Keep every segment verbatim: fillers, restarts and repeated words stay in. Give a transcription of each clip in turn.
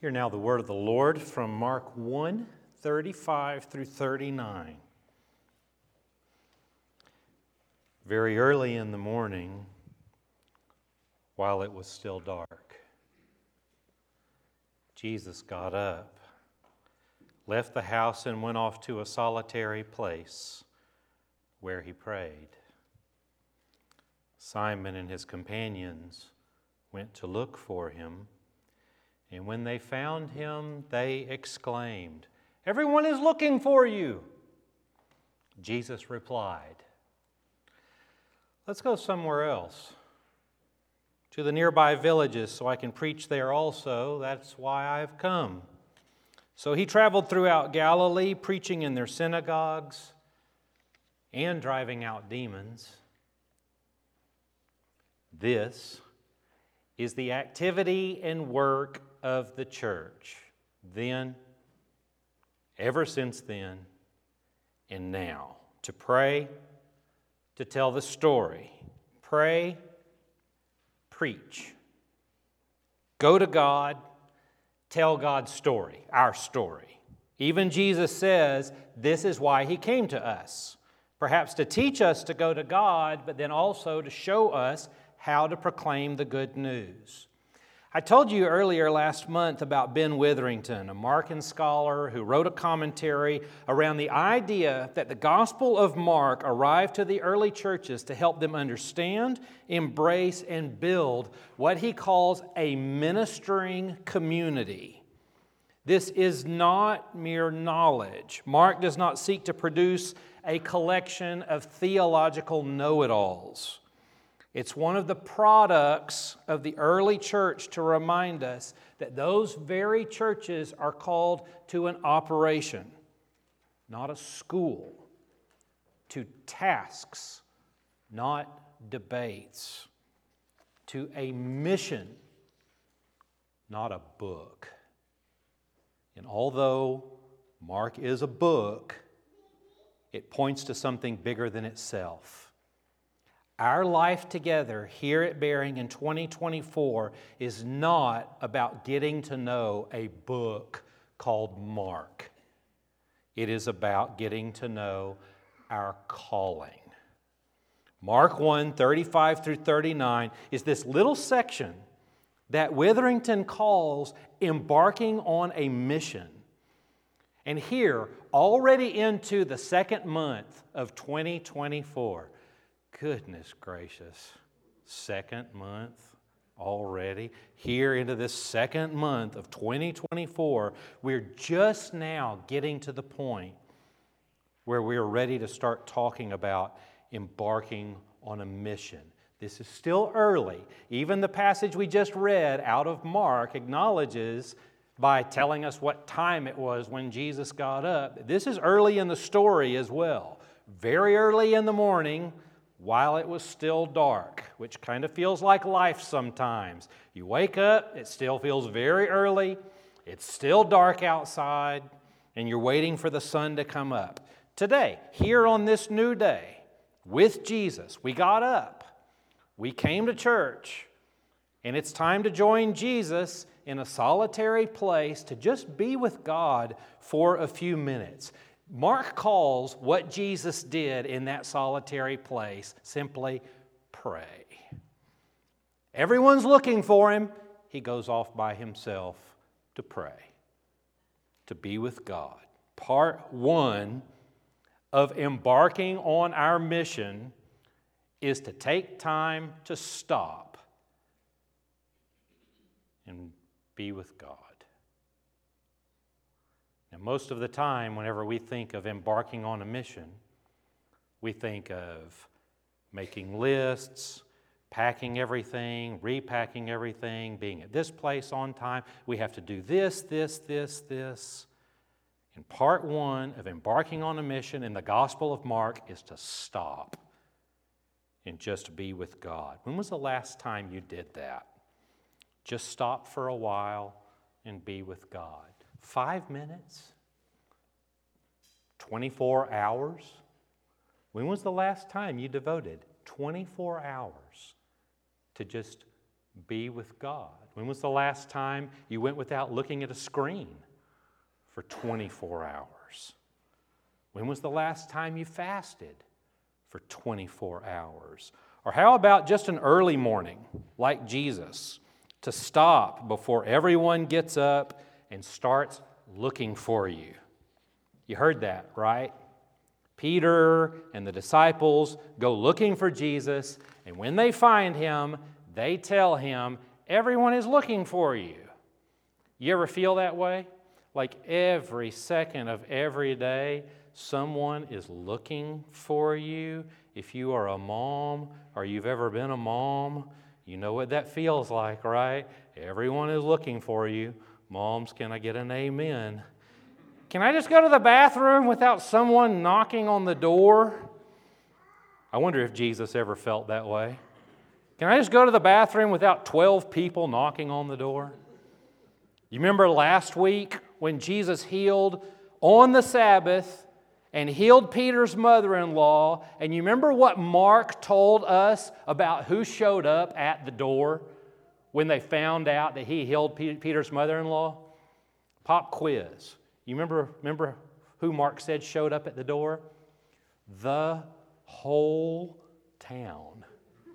Hear now the word of the Lord from Mark one, thirty-five through thirty-nine. Very early in the morning, while it was still dark, Jesus got up, left the house, and went off to a solitary place where he prayed. Simon and his companions went to look for him, and when they found him, they exclaimed, "Everyone is looking for you." Jesus replied, "Let's go somewhere else, to the nearby villages, so I can preach there also. That's why I've come." So he traveled throughout Galilee, preaching in their synagogues and driving out demons. This is the activity and work of the church, then, ever since then, and now. To pray, to tell the story. Pray, preach. Go to God, tell God's story, our story. Even Jesus says this is why he came to us. Perhaps to teach us to go to God, but then also to show us how to proclaim the good news. I told you earlier last month about Ben Witherington, a Markan scholar who wrote a commentary around the idea that the Gospel of Mark arrived to the early churches to help them understand, embrace, and build what he calls a ministering community. This is not mere knowledge. Mark does not seek to produce a collection of theological know-it-alls. It's one of the products of the early church to remind us that those very churches are called to an operation, not a school, to tasks, not debates, to a mission, not a book. And although Mark is a book, it points to something bigger than itself. Our life together here at Bearing in twenty twenty-four is not about getting to know a book called Mark. It is about getting to know our calling. Mark one, thirty-five through thirty-nine is this little section that Witherington calls embarking on a mission. And here, already into the second month of twenty twenty-four, goodness gracious, second month already. Here into this second month of twenty twenty-four, we're just now getting to the point where we're ready to start talking about embarking on a mission. This is still early. Even the passage we just read out of Mark acknowledges by telling us what time it was when Jesus got up. This is early in the story as well. Very early in the morning, while it was still dark, which kind of feels like life sometimes. You wake up, it still feels very early, it's still dark outside, and you're waiting for the sun to come up. Today, here on this new day, with Jesus, we got up, we came to church, and it's time to join Jesus in a solitary place to just be with God for a few minutes. Mark calls what Jesus did in that solitary place simply pray. Everyone's looking for him. He goes off by himself to pray, to be with God. Part one of embarking on our mission is to take time to stop and be with God. And most of the time, whenever we think of embarking on a mission, we think of making lists, packing everything, repacking everything, being at this place on time. We have to do this, this, this, this. And part one of embarking on a mission in the Gospel of Mark is to stop and just be with God. When was the last time you did that? Just stop for a while and be with God. Five minutes? twenty-four hours? When was the last time you devoted twenty-four hours to just be with God? When was the last time you went without looking at a screen for twenty-four hours? When was the last time you fasted for twenty-four hours? Or how about just an early morning, like Jesus, to stop before everyone gets up and starts looking for you? You heard that, right? Peter and the disciples go looking for Jesus, and when they find him, they tell him, everyone is looking for you. You ever feel that way? Like every second of every day, someone is looking for you. If you are a mom or you've ever been a mom, you know what that feels like, right? Everyone is looking for you. Moms, can I get an amen? Can I just go to the bathroom without someone knocking on the door? I wonder if Jesus ever felt that way. Can I just go to the bathroom without twelve people knocking on the door? You remember last week when Jesus healed on the Sabbath and healed Peter's mother-in-law, and you remember what Mark told us about who showed up at the door when they found out that he healed Peter's mother-in-law? Pop quiz. You remember, remember who Mark said showed up at the door? The whole town.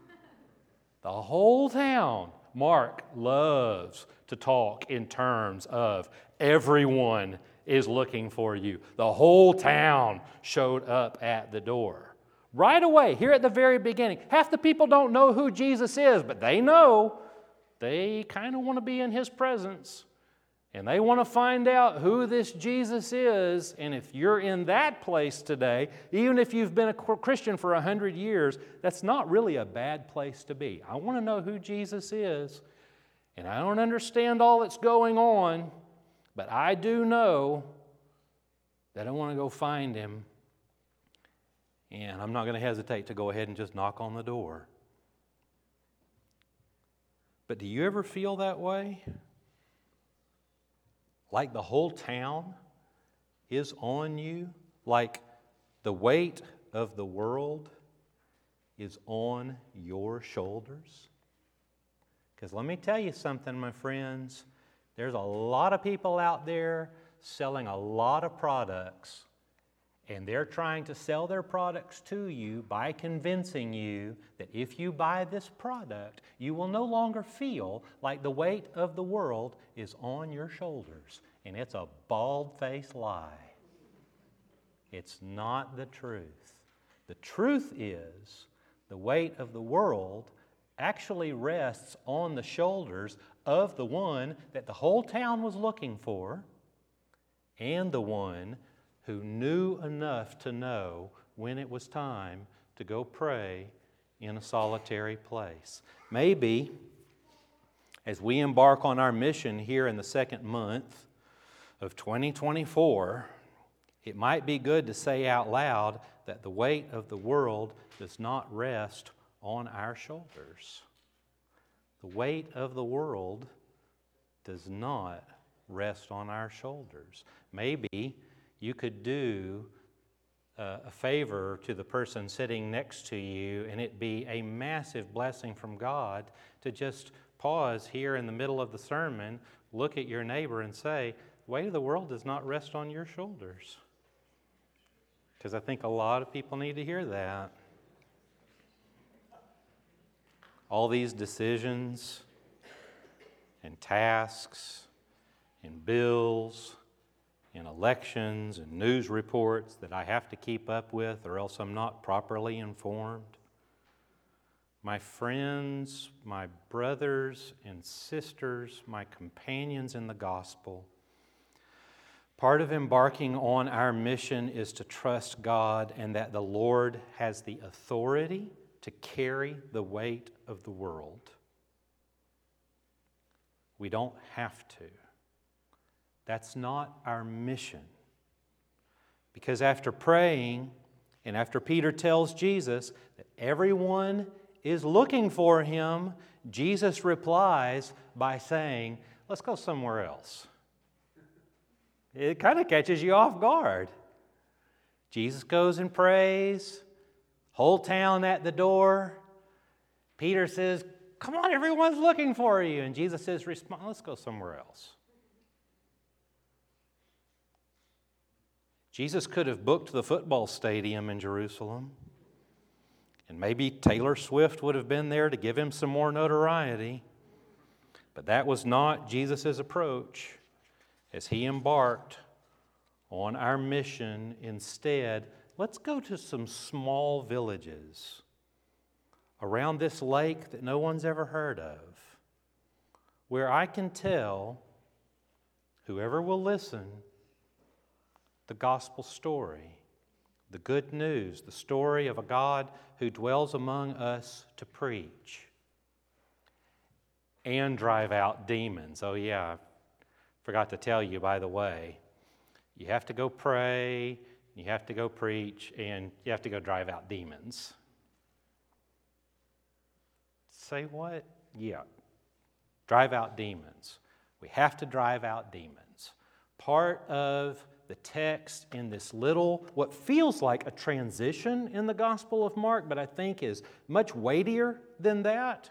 The whole town. Mark loves to talk in terms of everyone is looking for you. The whole town showed up at the door. Right away, here at the very beginning. Half the people don't know who Jesus is, but they know. They kind of want to be in His presence. And they want to find out who this Jesus is. And if you're in that place today, even if you've been a Christian for a hundred years, that's not really a bad place to be. I want to know who Jesus is. And I don't understand all that's going on, but I do know that I want to go find Him. And I'm not going to hesitate to go ahead and just knock on the door. But do you ever feel that way? Like the whole town is on you? Like the weight of the world is on your shoulders? Because let me tell you something, my friends. There's a lot of people out there selling a lot of products, and they're trying to sell their products to you by convincing you that if you buy this product, you will no longer feel like the weight of the world is on your shoulders. And it's a bald-faced lie. It's not the truth. The truth is the weight of the world actually rests on the shoulders of the one that the whole town was looking for and the one who knew enough to know when it was time to go pray in a solitary place. Maybe as we embark on our mission here in the second month of twenty twenty-four, it might be good to say out loud that the weight of the world does not rest on our shoulders. The weight of the world does not rest on our shoulders. Maybe you could do uh, a favor to the person sitting next to you, and it be a massive blessing from God to just pause here in the middle of the sermon, look at your neighbor and say, the weight of the world does not rest on your shoulders. Because I think a lot of people need to hear that. All these decisions and tasks and bills and elections and news reports that I have to keep up with, or else I'm not properly informed. My friends, my brothers and sisters, my companions in the gospel, part of embarking on our mission is to trust God and that the Lord has the authority to carry the weight of the world. We don't have to. That's not our mission. Because after praying, and after Peter tells Jesus that everyone is looking for him, Jesus replies by saying, let's go somewhere else. It kind of catches you off guard. Jesus goes and prays, whole town at the door. Peter says, come on, everyone's looking for you. And Jesus says, respond, let's go somewhere else. Jesus could have booked the football stadium in Jerusalem. And maybe Taylor Swift would have been there to give him some more notoriety. But that was not Jesus' approach as he embarked on our mission. Instead, let's go to some small villages around this lake that no one's ever heard of, where I can tell whoever will listen the gospel story, the good news, the story of a God who dwells among us to preach and drive out demons. Oh yeah, I forgot to tell you, by the way, you have to go pray, you have to go preach, and you have to go drive out demons. Say what? Yeah. Drive out demons. We have to drive out demons. Part of the text in this little, what feels like a transition in the Gospel of Mark, but I think is much weightier than that,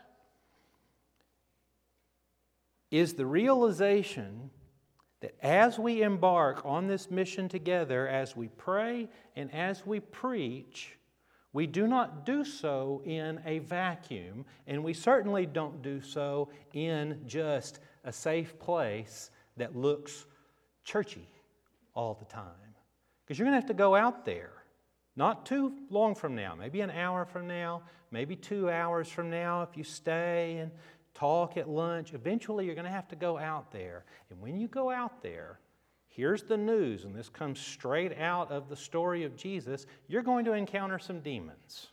is the realization that as we embark on this mission together, as we pray and as we preach, we do not do so in a vacuum, and we certainly don't do so in just a safe place that looks churchy all the time. Because you're going to have to go out there, not too long from now, maybe an hour from now, maybe two hours from now if you stay and talk at lunch. Eventually you're going to have to go out there. And when you go out there, here's the news, and this comes straight out of the story of Jesus, you're going to encounter some demons.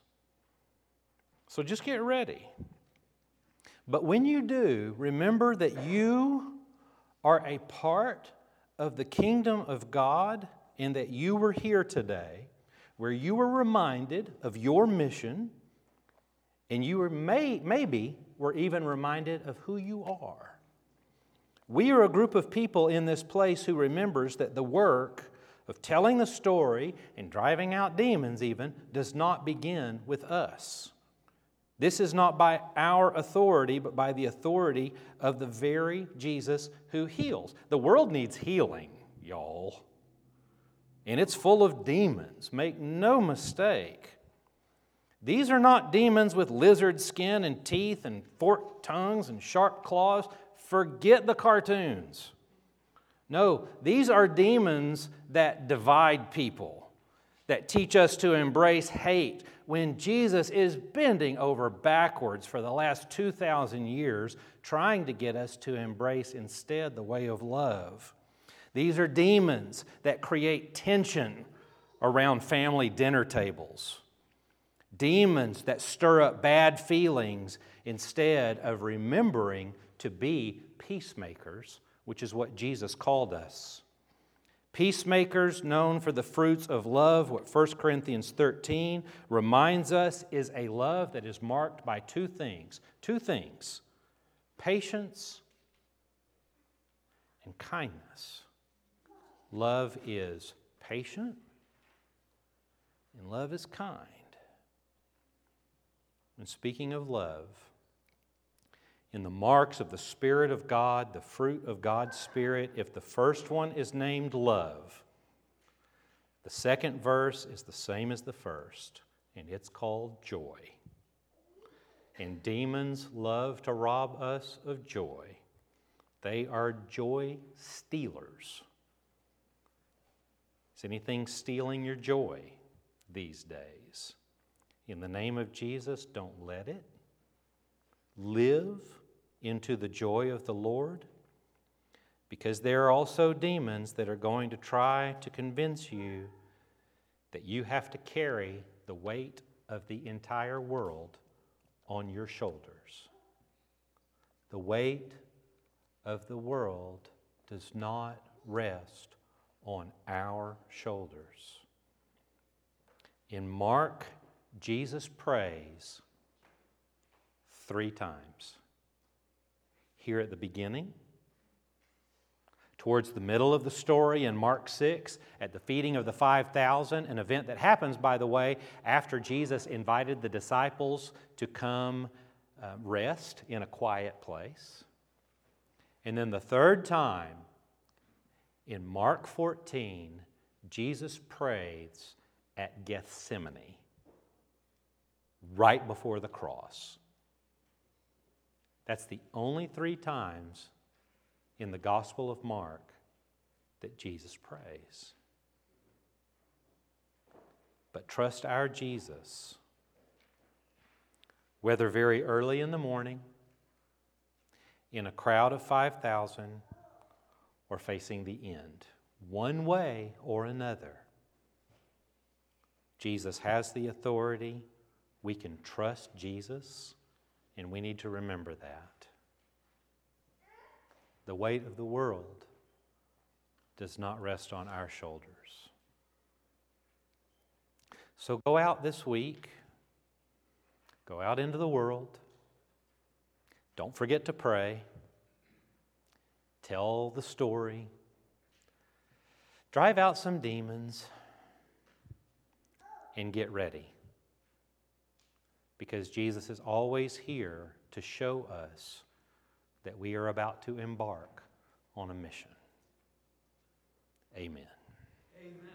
So just get ready. But when you do, remember that you are a part of the kingdom of God, and that you were here today, where you were reminded of your mission, and you were may, maybe were even reminded of who you are. We are a group of people in this place who remembers that the work of telling the story and driving out demons even does not begin with us. This is not by our authority, but by the authority of the very Jesus who heals. The world needs healing, y'all. And it's full of demons. Make no mistake. These are not demons with lizard skin and teeth and forked tongues and sharp claws. Forget the cartoons. No, these are demons that divide people, that teach us to embrace hate, when Jesus is bending over backwards for the last two thousand years, trying to get us to embrace instead the way of love. These are demons that create tension around family dinner tables. Demons that stir up bad feelings instead of remembering to be peacemakers, which is what Jesus called us. Peacemakers, known for the fruits of love, what First Corinthians thirteen reminds us is a love that is marked by two things. Two things. Patience and kindness. Love is patient and love is kind. And speaking of love, in the marks of the Spirit of God, the fruit of God's Spirit, if the first one is named love, the second verse is the same as the first, and it's called joy. And demons love to rob us of joy. They are joy stealers. Is anything stealing your joy these days? In the name of Jesus, don't let it. Live into the joy of the Lord, because there are also demons that are going to try to convince you that you have to carry the weight of the entire world on your shoulders. The weight of the world does not rest on our shoulders. In Mark, Jesus prays three times. Here at the beginning, towards the middle of the story in Mark six, at the feeding of the five thousand, an event that happens, by the way, after Jesus invited the disciples to come uh, rest in a quiet place. And then the third time, in Mark fourteen, Jesus prays at Gethsemane, right before the cross. That's the only three times in the Gospel of Mark that Jesus prays. But trust our Jesus, whether very early in the morning, in a crowd of five thousand, or facing the end. One way or another, Jesus has the authority. We can trust Jesus, and we need to remember that. The weight of the world does not rest on our shoulders. So go out this week. Go out into the world. Don't forget to pray. Tell the story. Drive out some demons. And get ready. Because Jesus is always here to show us that we are about to embark on a mission. Amen. Amen.